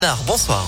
Bonsoir.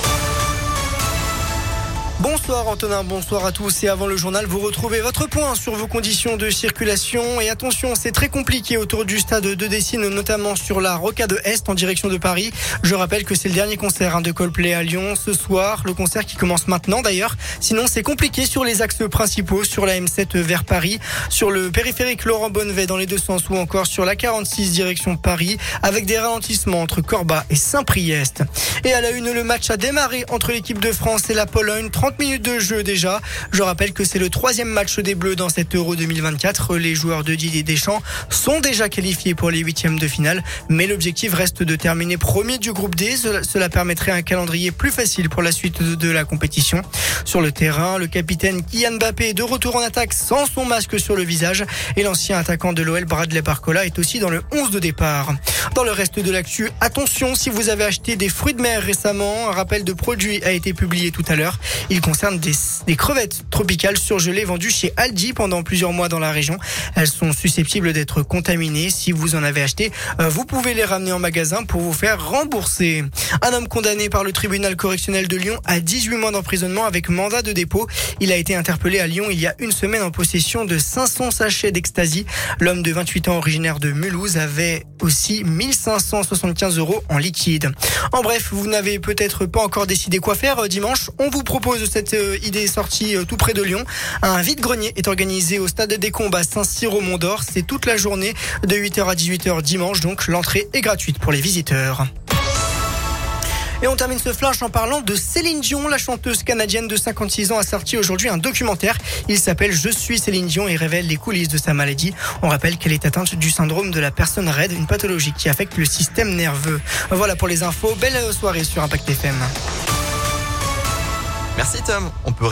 Bonsoir Antonin, bonsoir à tous. Et avant le journal, vous retrouvez votre point sur vos conditions de circulation. Et attention, c'est très compliqué autour du stade de Dessines, notamment sur la Rocade Est en direction de Paris. Je rappelle que c'est le dernier concert de Coldplay à Lyon ce soir. Le concert qui commence maintenant d'ailleurs. Sinon, c'est compliqué sur les axes principaux, sur la M7 vers Paris, sur le périphérique Laurent Bonnevet dans les deux sens ou encore sur la 46 direction Paris avec des ralentissements entre Corba et Saint-Priest. Et à la une, le match a démarré entre l'équipe de France et la Pologne. 30 minutes de jeu déjà. Je rappelle que c'est le troisième match des Bleus dans cet Euro 2024. Les joueurs de Didier Deschamps sont déjà qualifiés pour les huitièmes de finale, mais l'objectif reste de terminer premier du groupe D. Cela permettrait un calendrier plus facile pour la suite de la compétition. Sur le terrain, le capitaine Kylian Mbappé est de retour en attaque sans son masque sur le visage et l'ancien attaquant de l'OL Bradley Barcola est aussi dans le 11 de départ. Dans le reste de l'actu, attention si vous avez acheté des fruits de mer récemment, un rappel de produit a été publié tout à l'heure. Il concerne des crevettes tropicales surgelées vendues chez Aldi pendant plusieurs mois dans la région. Elles sont susceptibles d'être contaminées. Si vous en avez acheté, vous pouvez les ramener en magasin pour vous faire rembourser. Un homme condamné par le tribunal correctionnel de Lyon à 18 mois d'emprisonnement avec mandat de dépôt. Il a été interpellé à Lyon il y a une semaine en possession de 500 sachets d'ecstasy. L'homme de 28 ans originaire de Mulhouse avait aussi 1575 € en liquide. En bref, vous n'avez peut-être pas encore décidé quoi faire dimanche. On vous propose cette idée sortie tout près de Lyon. Un vide-grenier est organisé au stade des Combes à Saint-Cyr au Mont-d'Or. C'est toute la journée de 8h à 18h dimanche. Donc l'entrée est gratuite pour les visiteurs. Et on termine ce flash en parlant de Céline Dion. La chanteuse canadienne de 56 ans a sorti aujourd'hui un documentaire. Il s'appelle Je suis Céline Dion et révèle les coulisses de sa maladie. On rappelle qu'elle est atteinte du syndrome de la personne raide, une pathologie qui affecte le système nerveux. Voilà pour les infos. Belle soirée sur Impact FM. Merci Tom. On peut